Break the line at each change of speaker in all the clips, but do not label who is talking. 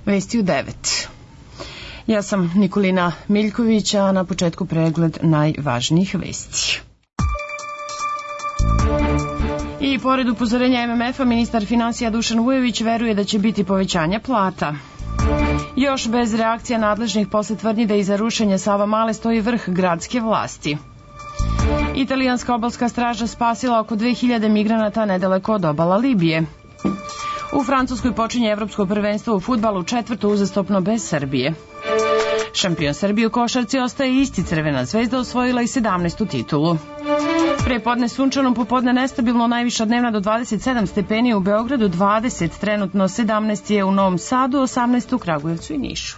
Vesti u 9. Ja sam Nikolina Miljković, a na početku pregled najvažnijih vesti. I pored upozorenja MMF-a, ministar finansija Dušan Vujović veruje da će biti povećanja plata. Još bez reakcija nadležnih posle tvrdnji da iza rušenja Savamale stoji vrh gradske vlasti. Italijanska obalska straža spasila oko 2000 migranata nedaleko od obala Libije. U Francuskoj počinje evropsko prvenstvo u fudbalu, četvrto uzastopno bez Srbije. Šampion Srbije u košarci ostaje isti, Crvena zvezda osvojila i 17. titulu. Prepodne sunčano, popodne nestabilno, najviša dnevna do 27 stepeni u Beogradu, 20, trenutno 17 je u Novom Sadu, 18 u Kragujevcu i Nišu.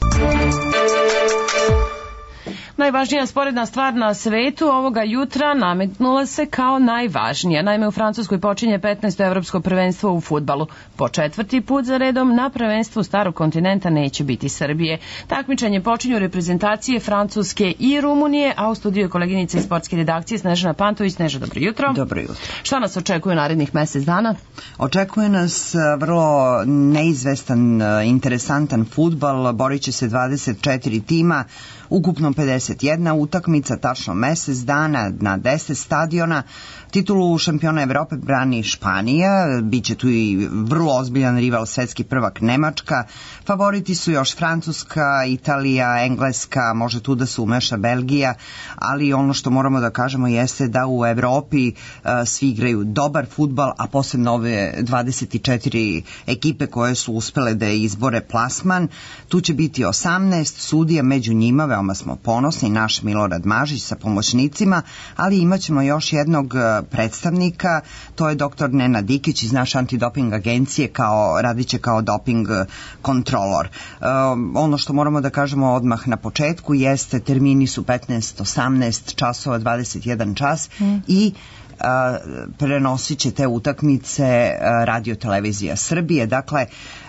Najvažnija sporedna stvar na svetu ovoga jutra nametnula se kao najvažnija. Naime, u Francuskoj počinje 15. evropsko prvenstvo u fudbalu. Po četvrti put za redom na prvenstvu starog kontinenta neće biti Srbije. Takmičenje počinju reprezentacije Francuske i Rumunije, a u studiju je koleginica iz sportske redakcije Snežana Pantović. Sneža, dobro jutro.
Dobro jutro.
Šta nas očekuje narednih mesec dana?
Očekuje nas vrlo neizvestan, interesantan fudbal. Borit će se 24 tima, ukupno 51 utakmica, tačno mesec dana na 10 stadiona. Titulu šampiona Evrope brani Španija, biće tu i vrlo ozbiljan rival, svetski prvak Nemačka. Favoriti su još Francuska, Italija, Engleska, može tu da se umeša Belgija, ali ono što moramo da kažemo jeste da u Evropi svi igraju dobar fudbal, a posebno ove 24 ekipe koje su uspele da izbore plasman. Tu će biti 18 sudija, među njima veoma smo ponosni, naš Milorad Mažić sa pomoćnicima, ali imaćemo još jednog predstavnika, to je doktor Nenad Dikić iz naše antidoping agencije, radiće kao doping kontrolor. Ono što moramo da kažemo odmah na početku jeste termini su 15, 18 časova, 21 čas i prenosit će te utakmice Radio Televizija Srbije, dakle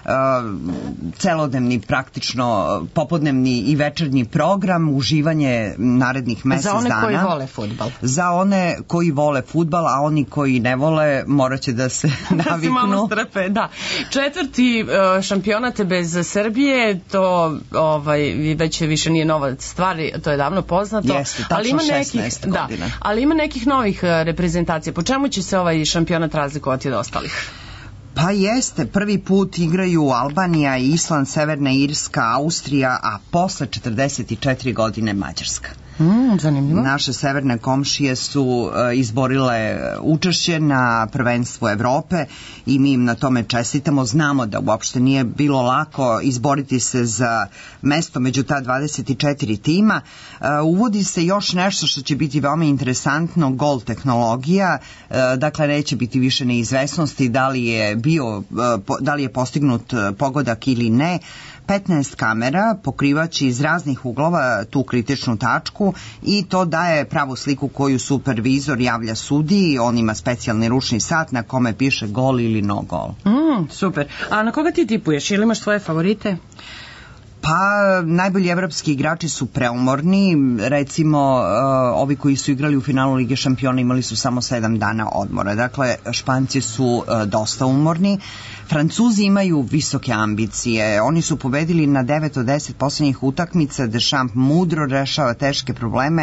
celodnevni, praktično popodnevni i večernji program, uživanje narednih mesec dana.
Za one koji vole fudbal.
Za one koji vole fudbal, a oni koji ne vole morat će da se naviknu. Da se malo
strpe, da. Četvrti šampionat bez Srbije, to već više nije nova stvar, to je davno poznato.
Jeste, tačno 16 godina.
Da, ali ima nekih novih reprezentacija. Po čemu će se ovaj šampionat razlikovati od ostalih?
Pa jeste, prvi put igraju Albanija, Island, Severna Irska, Austrija, a posle 44 godine Mađarska.
Zanimljivo.
Naše severne komšije su izborile učešće na prvenstvu Evrope i mi im na tome čestitamo. Znamo da uopšte nije bilo lako izboriti se za mesto među ta 24 tima. Uvodi se još nešto što će biti veoma interesantno, gol tehnologija, dakle neće biti više neizvesnosti da li je postignut pogodak ili ne. 15 kamera pokrivaće iz raznih uglova tu kritičnu tačku i to daje pravu sliku koju supervizor javlja sudiji. On ima specijalni ručni sat na kome piše gol ili no gol.
Super. A na koga ti tipuješ? Ili imaš svoje favorite?
Pa, najbolji evropski igrači su preumorni, recimo ovi koji su igrali u finalu Lige šampiona imali su samo 7 dana odmora, dakle Španci su dosta umorni. Francuzi imaju visoke ambicije, oni su pobedili na 9 od 10 posljednjih utakmica, Deschamps mudro rešava teške probleme.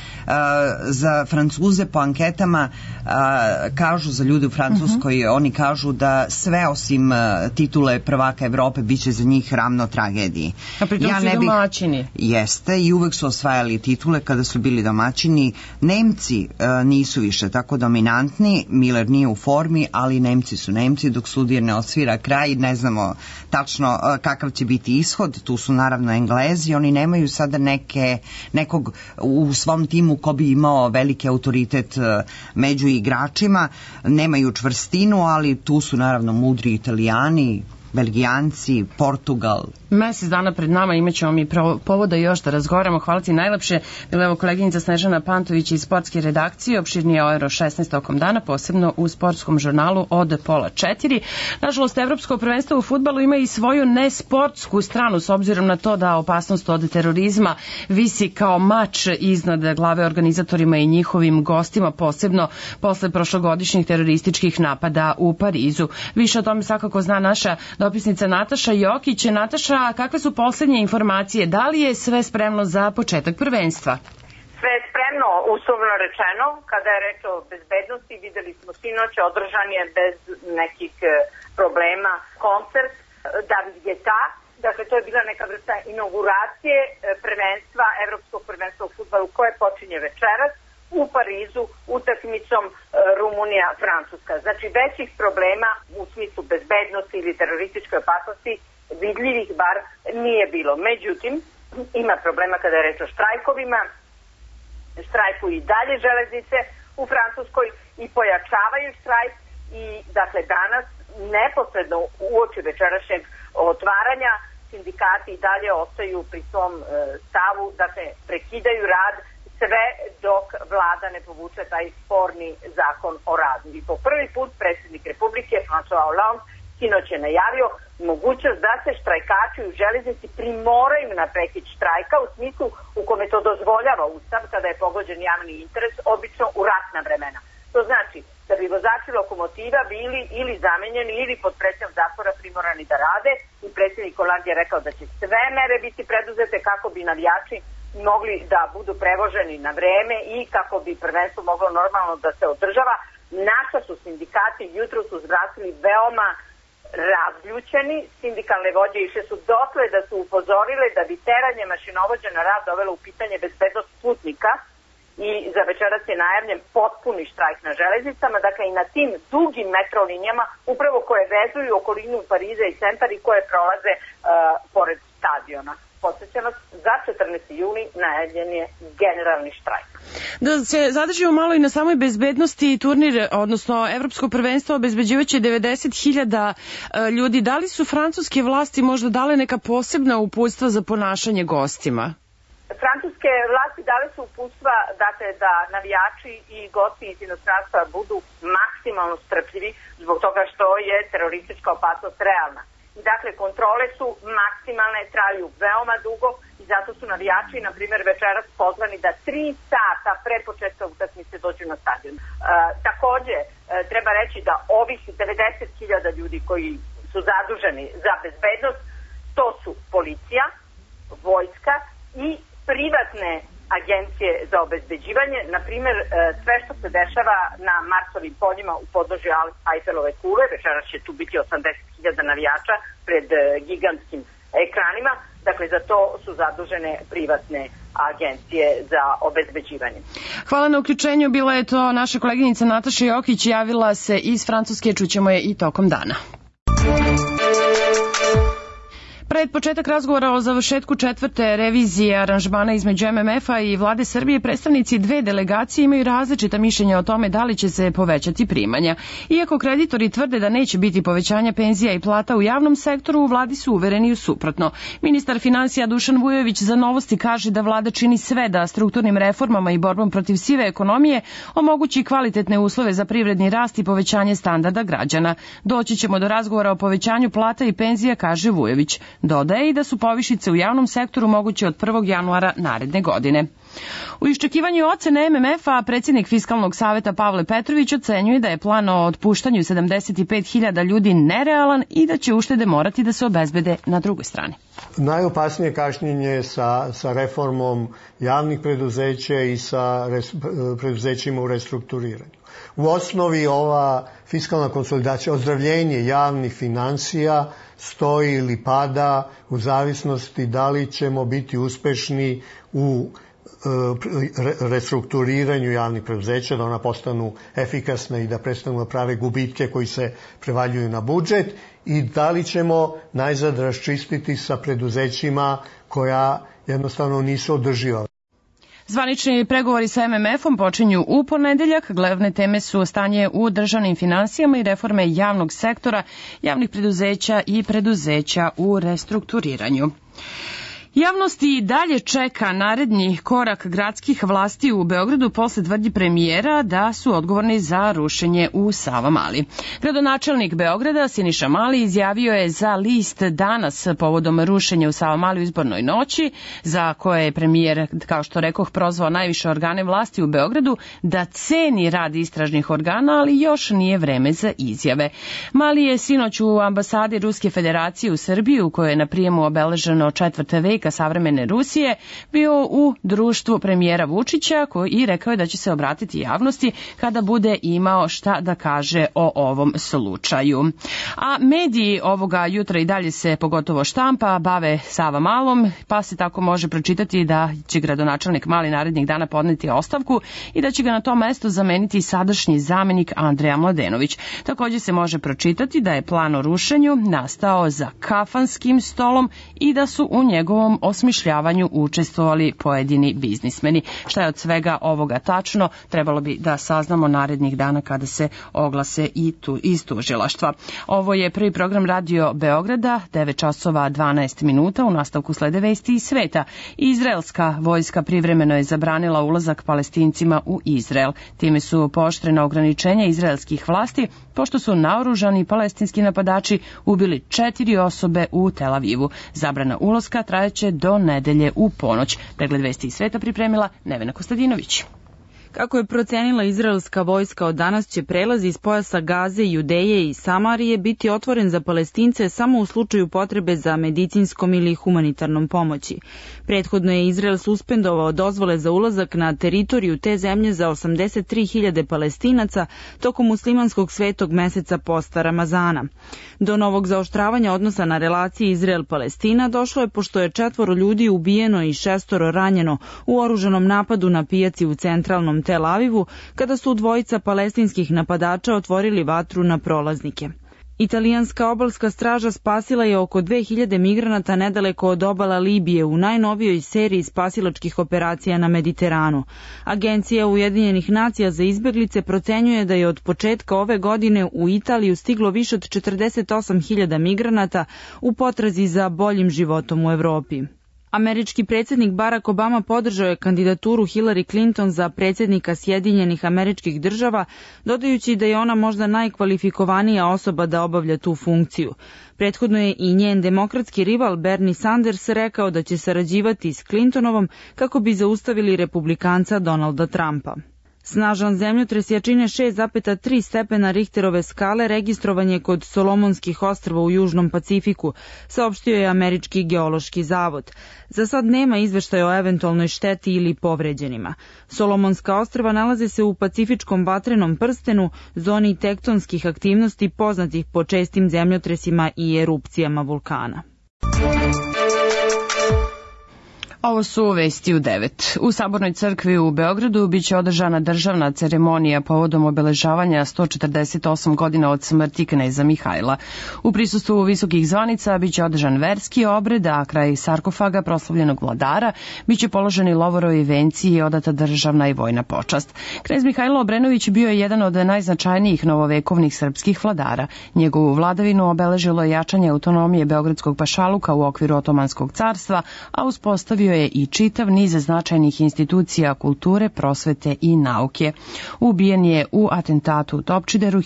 Za Francuze po anketama kažu, za ljude u Francuskoj, oni kažu da sve osim titule prvaka Evrope biće za njih ravno tragediji.
A pritom su domaćini.
Jeste, i uvek su osvajali titule kada su bili domaćini. Nemci nisu više tako dominantni, Miller nije u formi, ali Nemci su Nemci, dok sudija ne odsvira kraj, ne znamo tačno kakav će biti ishod. Tu su naravno Englezi, oni nemaju sada nekog u svom timu ko bi imao veliki autoritet među igračima, nemaju čvrstinu, ali tu su naravno mudri Italijani, Belgijanci, Portugal.
Mesec dana pred nama, imaćemo mi povoda još da razgovaramo. Hvala ti najlepše. Bila evo koleginica Snežana Pantović iz sportske redakcije, opširnije o Euro 16 tokom dana, posebno u sportskom žurnalu od 3:30. Nažalost, Evropsko prvenstvo u fudbalu ima i svoju nesportsku stranu, s obzirom na to da opasnost od terorizma visi kao mač iznad glave organizatorima i njihovim gostima, posebno posle prošlogodišnjih terorističkih napada u Parizu. Više o tome svakako zna naša dopisnica Nataša Jokić. Nataša, kakve su poslednje informacije? Da li je sve spremno za početak prvenstva?
Sve je spremno, uslovno rečeno. Kada je reč o bezbednosti, videli smo sinoć, održan je bez nekih problema koncert David Guetta. Dakle, to je bila neka vrsta inauguracije prvenstva, Evropskog prvenstva u fudbalu koje počinje večeras u Parizu utakmicom Rumunija-Francuska. Znači, većih problema u smislu bezbednosti ili terorističke opasnosti vidljivih bar nije bilo. Međutim, ima problema kada je reč o štrajkovima, štrajkuju i dalje železnice u Francuskoj i pojačavaju štrajk i dakle danas neposredno uoči večerašnjeg otvaranja sindikati i dalje ostaju pri svom stavu, dakle prekidaju rad sve dok vlada ne povuče taj sporni zakon o radu. I po prvi put predsjednik Republike François Hollande sinoć je najavio mogućnost da se štrajkači u železnici primoraju na prekid štrajka u smislu u kome to dozvoljava Ustav kada je pogođen javni interes, obično u ratna vremena. To znači da bi vozači lokomotiva bili ili zamenjeni ili pod pretnjom zatvora primorani da rade i predsjednik Hollande je rekao da će sve mere biti preduzete kako bi navijači mogli da budu prevoženi na vreme i kako bi prvenstvo moglo normalno da se održava. Naša su sindikati jutro su zvrasili veoma razljučeni. Sindikalne vođe išle su dotle da su upozorile da bi teranje mašinovođa na rad dovelo u pitanje bezbednost putnika i za večeras je najavljen potpuni štrajk na železnicama, dakle i na tim dugim metrolinijama upravo koje vezuju okolinu Pariza i centar i koje prolaze pored stadiona. Podsjećam vas, za 14. juni najavljen je generalni štrajk.
Da se zadržimo malo i na samoj bezbednosti, turnir, odnosno Evropsko prvenstvo obezbeđivaće 90.000 ljudi. Da li su francuske vlasti možda dale neka posebna uputstva za ponašanje gostima?
Francuske vlasti dale su uputstva dakle, da navijači i gosti iz inostranstva budu maksimalno strpljivi zbog toga što je teroristička opasnost realna. Dakle, kontrole su maksimalne, traju veoma dugo i zato su navijači, na primjer, večeras pozvani da 3 sata pre početka utakmice dođu na stadion. Takođe, treba reći da ovih 90.000 ljudi koji su zaduženi za bezbednost, to su policija, vojska i privatne agencije za obezbeđivanje. Na primjer, sve što se dešava na Marsovim poljima u podnožju Eiffelove kule, večeras će tu biti 80.000 navijača pred gigantskim ekranima, dakle za to su zadužene privatne agencije za obezbeđivanje.
Hvala na uključenju, bila je to naša koleginica Nataša Jokić, javila se iz Francuske, čućemo je i tokom dana. Pred početak razgovora o završetku 4. revizije aranžmana između MMF-a i vlade Srbije, predstavnici 2 delegacije imaju različita mišljenja o tome da li će se povećati primanja. Iako kreditori tvrde da neće biti povećanja penzija i plata u javnom sektoru, u vladi su uvereni u suprotno. Ministar finansija Dušan Vujović za Novosti kaže da vlada čini sve da strukturnim reformama i borbom protiv sive ekonomije omogući kvalitetne uslove za privredni rast i povećanje standarda građana. Doći ćemo do razgovora o povećanju plata i penzija, kaže Vujović. Dodaje i da su povišice u javnom sektoru moguće od 1. januara naredne godine. U iščekivanju ocene MMF-a predsjednik Fiskalnog saveta Pavle Petrović ocenjuje da je plan o otpuštanju 75.000 ljudi nerealan i da će uštede morati da se obezbede na drugoj strani.
Najopasnije kašnjenje sa reformom javnih preduzeća i sa preduzećima u restrukturiranju. U osnovi ova fiskalna konsolidacija, ozdravljenje javnih finansija stoji ili pada u zavisnosti da li ćemo biti uspešni u restrukturiranju javnih preduzeća, da ona postanu efikasna i da prestanu da prave gubitke koji se prevaljuju na budžet i da li ćemo najzad raščistiti sa preduzećima koja jednostavno nisu održiva.
Zvanični pregovori sa MMF-om počinju u ponedeljak. Glavne teme su stanje u državnim finansijama i reforme javnog sektora, javnih preduzeća i preduzeća u restrukturiranju. Javnost i dalje čeka naredni korak gradskih vlasti u Beogradu posle tvrdnji premijera da su odgovorni za rušenje u Savamali. Gradonačelnik Beograda Siniša Mali izjavio je za List danas povodom rušenja u Savamali u izbornoj noći, za koje je premijer, kao što rekoh, prozvao najviše organe vlasti u Beogradu da ceni rad istražnih organa, ali još nije vreme za izjave. Mali je sinoć u ambasadi Ruske federacije u Srbiji, u kojoj je na prijemu obeleženo 4. veka savremene Rusije, bio u društvu premijera Vučića i rekao je da će se obratiti javnosti kada bude imao šta da kaže o ovom slučaju. A mediji ovoga jutra i dalje se, pogotovo štampa, bave Savamalom, pa se tako može pročitati da će gradonačelnik Mali narednih dana podneti ostavku i da će ga na to mesto zameniti sadašnji zamenik Andreja Mladenović. Također se može pročitati da je plan o rušenju nastao za kafanskim stolom i da su u njegovom osmišljavanju učestvovali pojedini biznismeni. Šta je od svega ovoga tačno, trebalo bi da saznamo narednih dana kada se oglase i iz tužilaštva. Ovo je prvi program Radio Beograda, 9 časova 12 minuta, u nastavku slede vesti iz sveta. Izraelska vojska privremeno je zabranila ulazak Palestincima u Izrael. Time su pooštrena ograničenja izraelskih vlasti, pošto su naoružani palestinski napadači ubili 4 osobe u Tel Avivu. Zabrana ulaska trajeće do nedelje u ponoć. Pregled vesti iz sveta pripremila Nevena Kostadinović.
Kako je procenila izraelska vojska, od danas će prelaz iz pojasa Gaze, Judeje i Samarije biti otvoren za Palestince samo u slučaju potrebe za medicinskom ili humanitarnom pomoći. Prethodno je Izrael suspendovao dozvole za ulazak na teritoriju te zemlje za 83.000 Palestinaca tokom muslimanskog svetog meseca posta Ramazana. Do novog zaoštravanja odnosa na relaciji Izrael-Palestina došlo je pošto je 4 ljudi ubijeno i 6 ranjeno u oružanom napadu na pijaci u centralnom Tel Avivu, kada su 2 palestinskih napadača otvorili vatru na prolaznike. Italijanska obalska straža spasila je oko 2000 migranata nedaleko od obala Libije u najnovijoj seriji spasilačkih operacija na Mediteranu. Agencija Ujedinjenih nacija za izbeglice procenjuje da je od početka ove godine u Italiju stiglo više od 48.000 migranata u potrazi za boljim životom u Evropi. Američki predsjednik Barack Obama podržao je kandidaturu Hillary Clinton za predsjednika Sjedinjenih Američkih Država, dodajući da je ona možda najkvalifikovanija osoba da obavlja tu funkciju. Prethodno je i njen demokratski rival Bernie Sanders rekao da će sarađivati s Clintonovom kako bi zaustavili republikanca Donalda Trumpa. Snažan zemljotres jačine 6,3 stepena Richterove skale registrovan je kod Solomonskih ostrva u Južnom Pacifiku, saopštio je Američki geološki zavod. Za sad nema izveštaja o eventualnoj šteti ili povređenima. Solomonska ostrva nalaze se u Pacifičkom vatrenom prstenu, zoni tektonskih aktivnosti poznatih po čestim zemljotresima i erupcijama vulkana.
Ovo su vesti u 9. U Sabornoj crkvi u Beogradu biće održana državna ceremonija povodom obeležavanja 148 godina od smrti kneza Mihajla. U prisustvu visokih zvanica biće održan verski obred, a kraj sarkofaga proslavljenog vladara biće položeni lovorovi venci i odata državna i vojna počast. Knez Mihajlo Obrenović bio je jedan od najznačajnijih novovekovnih srpskih vladara. Njegovu vladavinu obeležilo je jačanje autonomije Beogradskog pašaluka u okviru Otomanskog carstva, a uspostavio je i čitav niz značajnih institucija kulture, prosvete i nauke. Ubijen je u atentatu u Topčideru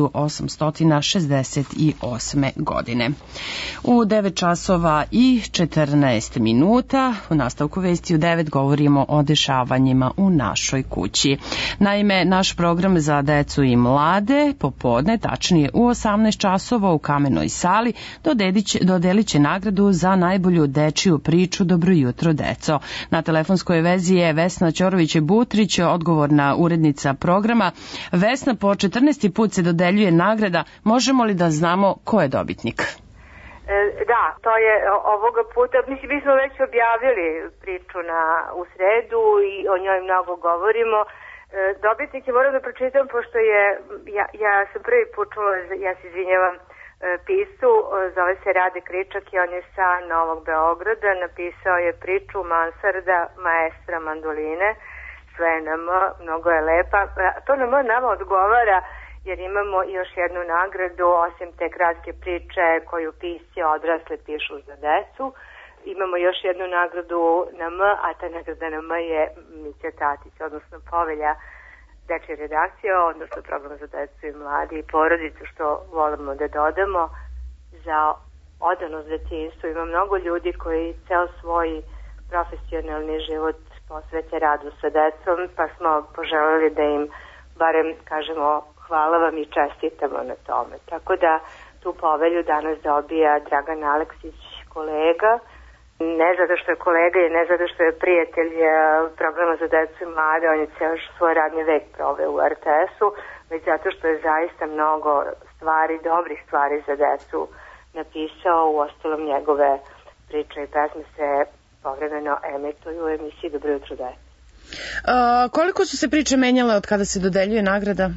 1868. godine. U 9 časova i 14 minuta u nastavku vesti u 9 govorimo o dešavanjima u našoj kući. Naime, naš program za decu i mlade popodne, tačnije u 18 časova u Kamenoj sali, dodelit će nagradu za najbolju dečiju priču Dobro jutro, deco. Na telefonskoj vezi je Vesna Ćorović-Butrić, odgovorna urednica programa. Vesna, po 14. put se dodeljuje nagrada. Možemo li da znamo ko je dobitnik?
Da, to je ovoga puta, mi smo već objavili priču u sredu i o njoj mnogo govorimo. Dobitnik je, moram da pročitam, pošto ja sam prvi put čula, ja se izvinjavam
piscu, zove se Rade Kričak i on je sa Novog Beograda, napisao je priču Mansarda maestra mandoline, sve na M, mnogo je lepa. To na M nama odgovara jer imamo još jednu nagradu, osim te kratke priče koju pisci odrasle pišu za decu. Imamo još jednu nagradu na M, a ta nagrada na M je Mića Tatić, odnosno povelja dečje redakcije, odnosno program za decu i mladi i porodicu, što volimo da dodamo za odanost detinjstvu. Ima mnogo ljudi koji ceo svoj profesionalni život posvete radu sa decom, pa smo poželeli da im barem kažemo hvala vam i čestitamo na tome. Tako da tu povelju danas dobija Dragan Aleksić, kolega, ne zato što je kolega i ne zato što je prijatelj programa za decu i mlade, on je ceo svoj radni vek proveo u RTS-u, već zato što je zaista mnogo stvari, dobrih stvari za decu napisao. U ostalom njegove priče i pesme se povremeno emituju u emisiji Dobro jutro deca.
Koliko su se priče menjale od kada se dodeljuje nagrada?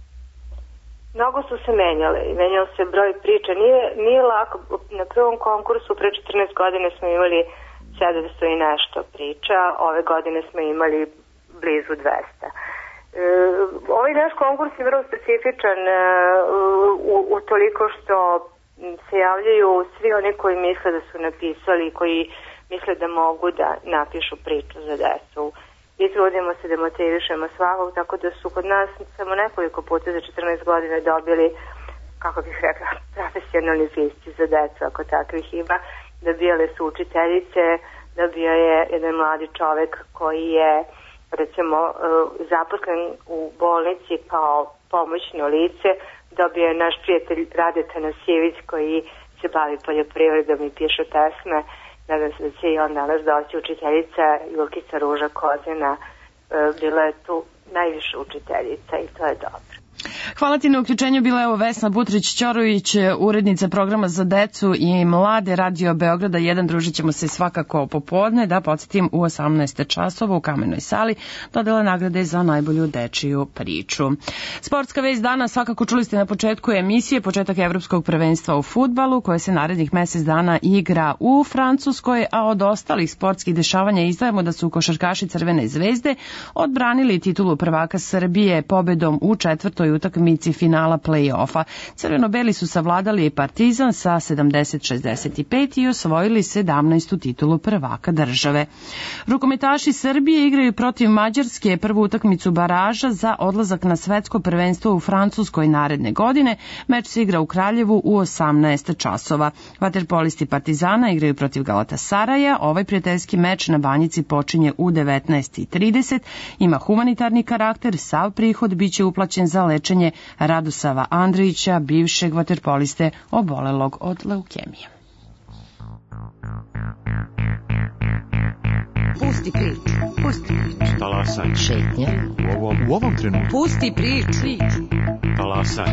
Mnogo su se menjale i menjao se broj priča. Nije lako. Na prvom konkursu pre 14 godina smo imali 700 i nešto priča, ove godine smo imali blizu 200. Ovaj naš konkurs je vrlo specifičan u toliko što se javljaju svi oni koji misle da su napisali, koji misle da mogu da napišu priču za decu. I trudimo se da motivišemo svakog, tako da su kod nas samo nekoliko puta za 14 godina dobili, kako bih rekla, profesionalni pisci za decu, ako takvih ima. Dobijale su učiteljice, dobio je jedan mladi čovek koji je, recimo, zaposlen u bolnici kao pomoćno lice, dobio je naš prijatelj Rade Tanasijević koji se bavi poljoprivredom i piše pesme. Nadam se da će i on danas doći. Učiteljica Julkica Ruža Kozina bila je tu najviše učiteljica i to je dobro.
Hvala ti na uključenju. Bila je ovo Vesna Butrić-Ćorović, urednica programa za decu i mlade Radio Beograda 1. Družit ćemo se svakako popodne, da podsjetim, u 18 časova u Kamenoj sali dodala nagrade za najbolju dečiju priču. Sportska vest dana, svakako čuli ste na početku emisije, početak evropskog prvenstva u fudbalu koje se narednih mesec dana igra u Francuskoj, a od ostalih sportskih dešavanja izdajemo da su košarkaši Crvene zvezde odbranili titulu prvaka Srbije pobedom u četvrtoj utakmici finala play-offa. Crveno-beli su savladali Partizan sa 70-65 i osvojili 17. titulu prvaka države. Rukometaši Srbije igraju protiv Mađarske prvu utakmicu baraža za odlazak na svetsko prvenstvo u Francuskoj naredne godine. Meč se igra u Kraljevu u 18 časova. Vaterpolisti Partizana igraju protiv Galatasaraja. Ovaj prijateljski meč na Banjici počinje u 19:30. Ima humanitarni karakter, sav prihod biće uplaćen za lečenje Radosava Andrića, bivšeg vaterpoliste obolelog od leukemije.
Pusti priču, pusti priču.
Talasaj.
Šetnja.
U ovom trenutku.
Pusti priču.
Talasaj.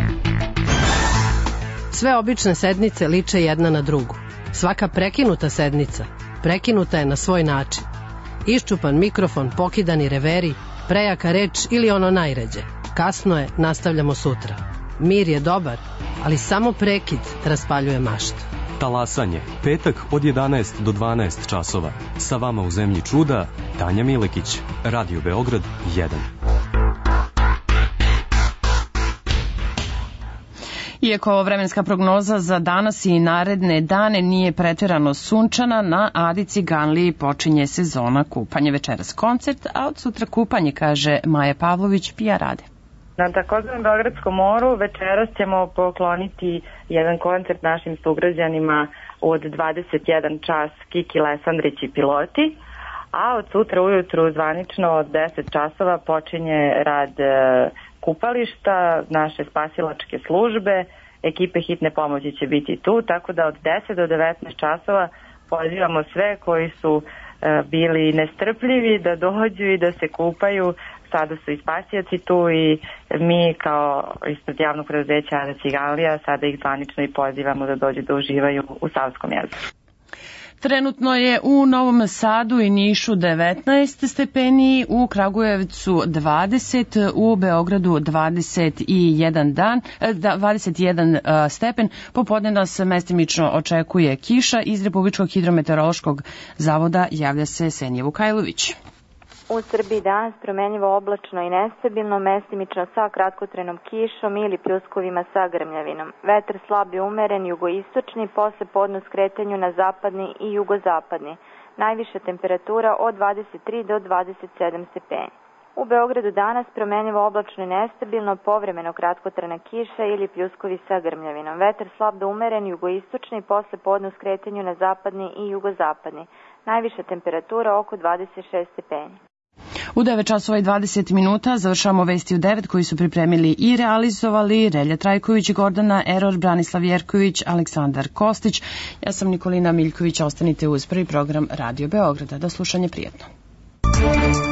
Sve obične sednice liče jedna na drugu. Svaka prekinuta sednica prekinuta je na svoj način. Iščupan mikrofon, pokidani reveri, prejaka reč ili ono najređe. Kasno je, nastavljamo sutra. Mir je dobar, ali samo prekid raspaljuje maštu.
Talasanje, petak od 11 do 12 časova. Sa vama u zemlji čuda, Tanja Milekić, Radio Beograd 1.
Iako ovo vremenska prognoza za danas i naredne dane nije preterano sunčana, na Adi Ciganliji počinje sezona kupanja. Večeras koncert, a od sutra kupanje, kaže Maja Pavlović, Pija Rade.
Na takozvanom Beogradskom moru večeras ćemo pokloniti jedan koncert našim sugrađanima od 21 čas Kiki Lesandrić i Piloti, a od sutra ujutru zvanično od 10 časova počinje rad kupališta, naše spasilačke službe, ekipe hitne pomoći će biti tu, tako da od 10 do 19 časova pozivamo sve koji su bili nestrpljivi da dođu i da se kupaju. Sada su i spasijaci tu i mi kao ispred javnog preduzeća Ada Ciganlija sada ih zvanično i pozivamo da dođu da uživaju u Savskom jezeru.
Trenutno je u Novom Sadu i Nišu 19 stepeni, u Kragujevcu 20, u Beogradu 21 stepen. Popodne nas mestimično očekuje kiša. Iz Republičkog hidrometeorološkog zavoda javlja se Senja Vukajlović.
U Srbiji danas promenljivo oblačno i nestabilno, mestimično sa kratkotrenom kišom ili pljuskovima sa grmljavinom. Vetar slab i umeren, jugoistočni, posle podne skretanju na zapadni i jugozapadni. Najviša temperatura od 23 do 27 stepeni. U Beogradu danas promenljivo oblačno i nestabilno, povremeno kratkotrena kiša ili pljuskovi sa grmljavinom. Vetar slab do umeren, jugoistočni, posle podne skretanju na zapadni i jugozapadni. Najviša temperatura oko 26 stepeni.
U 9 časova i 20 minuta završavamo vesti u 9 koji su pripremili i realizovali Relja Trajković, Gordana Eror, Branislav Jerković, Aleksandar Kostić. Ja sam Nikolina Miljković, ostanite uz prvi program Radio Beograda. Do slušanja, prijatno.